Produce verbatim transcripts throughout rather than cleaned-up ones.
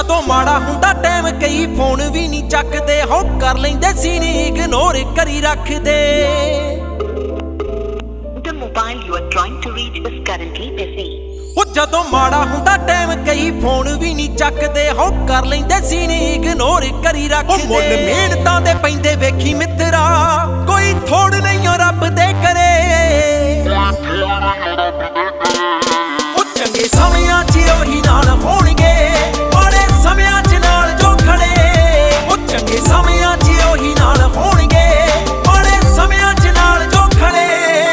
जदों माड़ा हुंदा टाइम कई फोन भी नहीं चकदे हो कर लैंदे सी नी इग्नोर करी रखदे The mobile you are trying to reach is currently busy. ओ जदों माड़ा हुंदा टाइम कई फोन भी नहीं चकदे हो कर लैंदे सी नी इग्नोर करी रखदे मुल मिहनतां दे पैंदे वेखी मित्रा कोई थोड़ नहीं ओ रब दे करे ओ चंगे समियां च ओही नाल होणगे माड़े समियां च नाल जो खड़े ओ चंगे समियां च ओही नाल होणगे माड़े समियां च नाल जो खड़े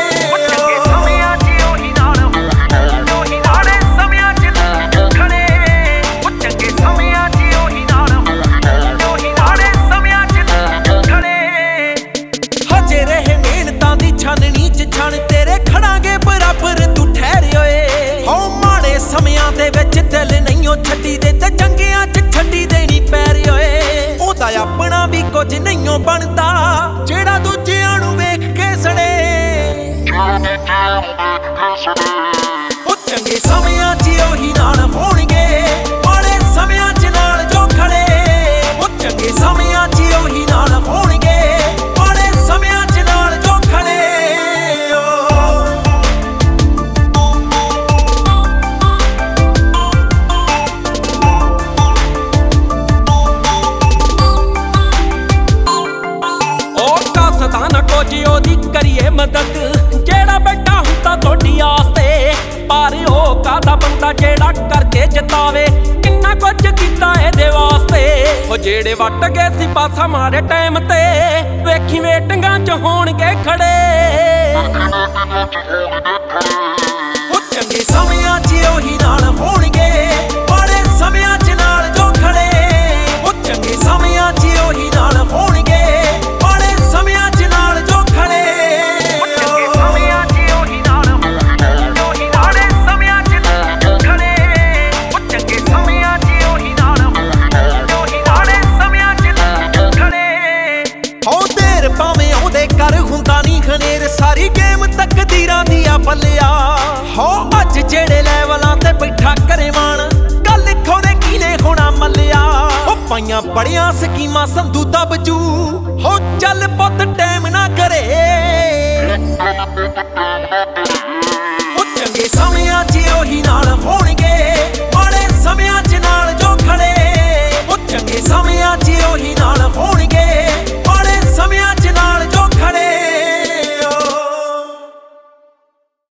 छाननी च छण तेरे खड़ांगे बराबर तू ठहरे होए हो माड़े समियां दे विच दिल नहीं ओ छड्डी दे ते चंगियां च छड्डी देनी पैर होए ओदा अपना भी कुछ नहीं ओ बनदा जेड़ा दूजियां नूं वेख के सड़े ओ चंगे समियां च ओही नाल होणगे माड़े समियां च नाल जो खड़े ओ चंगे समियां च ओही नाल होणगे माड़े समियां च नाल जो खड़े ना कुछ ओदी करिए मदद जेड़ा बैठा हुंदा तोड़ी आस्ते पर ओ कादा बंदा जेड़ा करके जतावे किन्ना कुछ कीता एदे वास्ते ओ जेड़े वट गए सी पासा मारे टाइम ते वेखी वेटिंगां च होणगे खड़े ओ चंगे समियां च ओही नाल होणगे माड़े समियां च नाल जो खड़े ओ चंगे समियां च ओही नाल होणगे माड़े समियां च नाल जो खड़े सारी गेम तकदीरां दिया पलिया हो अज जेड़े लैवलां ते बैठा करे मान गल खोने कीने होना मलिया हो पाइयां बड़ियां स्कीमां संधू दबजू हो चल पुत टाइम ना करे